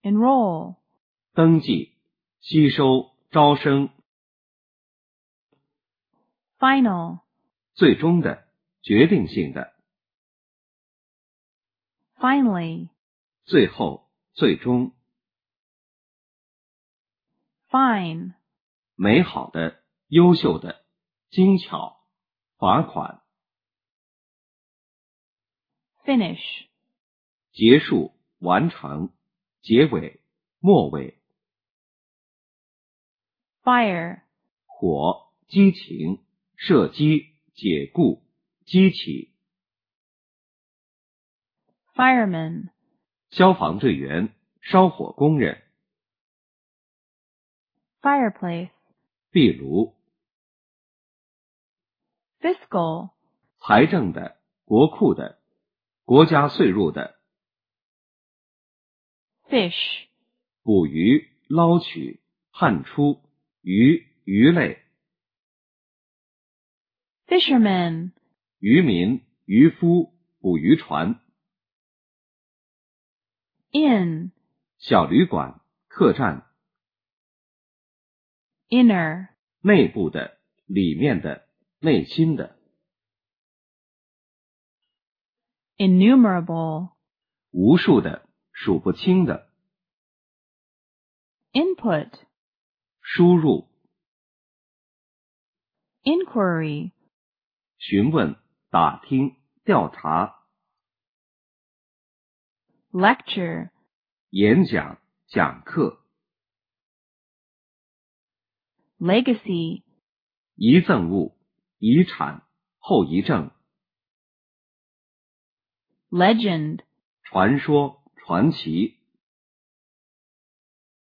enroll, 登记、吸收、招生。 final, 最终的、决定性的。 finally, 最后、最终。 fine, 美好的、优秀的、精巧、罚款。 finish, 结束、完成、结尾、末尾。 fire, 火、激情、射击、解雇、激起。 fireman, 消防队员、烧火工人。 fireplace, 壁炉。 fiscal, 财政的、国库的、国家税入的。 fish, 捕鱼、捞取、探出、鱼、鱼类。 fisherman, 渔民、渔夫、捕鱼船。 in, 小旅馆、客栈。 inner, 内部的、里面的、内心的。 innumerable, 无数的、数不清的。 input, 输入。 inquiry, 询问、打听、调查。 lecture, 演讲、讲课。 legacy, 遗赠物、遗产、后遗症。 legend, 传说、传奇。